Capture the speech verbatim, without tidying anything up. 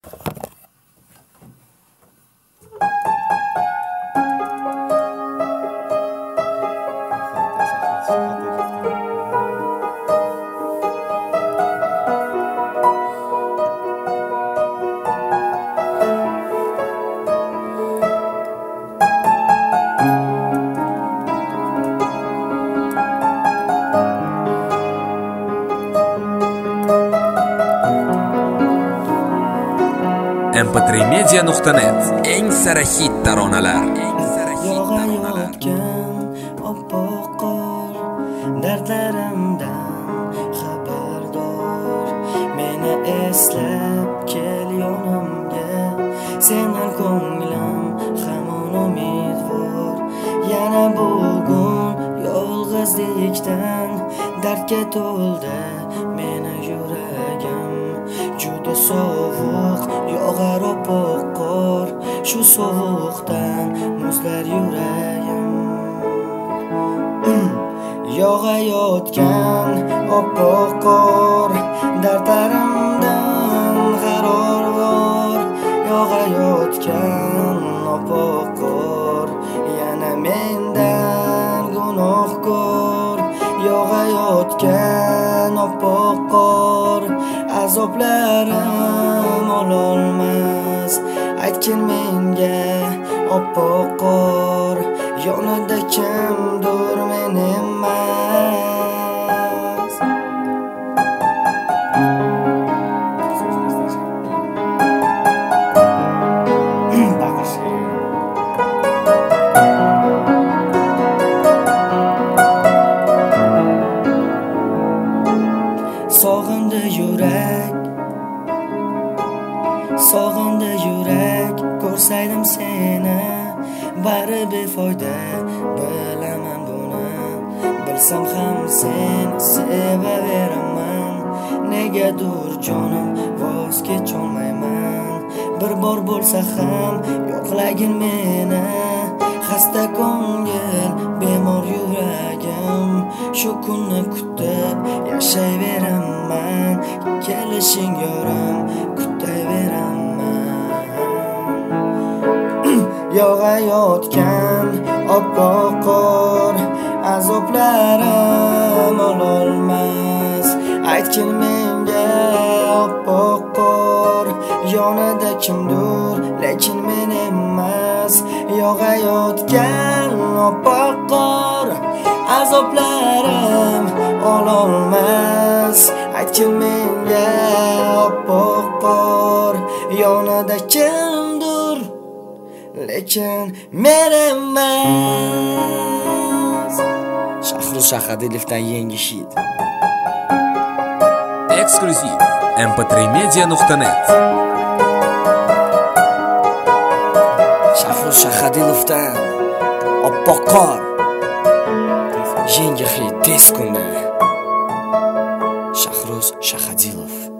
em p tre media nuqta net eng sara hit taronalar. Yog'ayotgan oppoq qor, dardlarimdan xabardor. Meni eslab kel yonimga, sening ko'nglim hamon umidvor. Yana bugun yolg'izlikdan dardga to'ldi meni yuragim. Juda sovuq yog'ar oppoq qor, shu sovuqdan muzlar yuragim. Yog'ayotgan oppoq qor, dardlarimdan qaror bor. Yog'ayotgan oppoq qor, yana mendan gunohkor. Yog'ayotgan oppoq qor, azoblarim ololmas. Aytgin menga oppoq qor, yonida kimdir men emas. Sog'indi yurak, sog'indi yurak, ko'rsaydim seni, bari befoyda bilaman buni. Bilsam ham seni sevaveraman, negadir jonim voz kecholmayman. Bir bor bo'lsa ham yo'qlagin meni, xasta ko'ngil bemor yuragim. Shu kunni kutib yashayveraman, kelishing yorim kutayveraman. Yog'ayotgan oppoq qor, azoblarim ololmas. Aytgin menga oppoq qor, yonida kimdir lekin men emas. Yog'ayotgan oppoq qor, azoblarim ololmas. Aytgin menga oppoq qor, yonida kimdir lekin men emas. Shahruz Shahadilovdan yangi hit. Eksklyuziv em p tre media nuqta net. Shahruz Shahadilovdan oppoq qor, yangi hit tez kunda. Shahruz Shahadilov.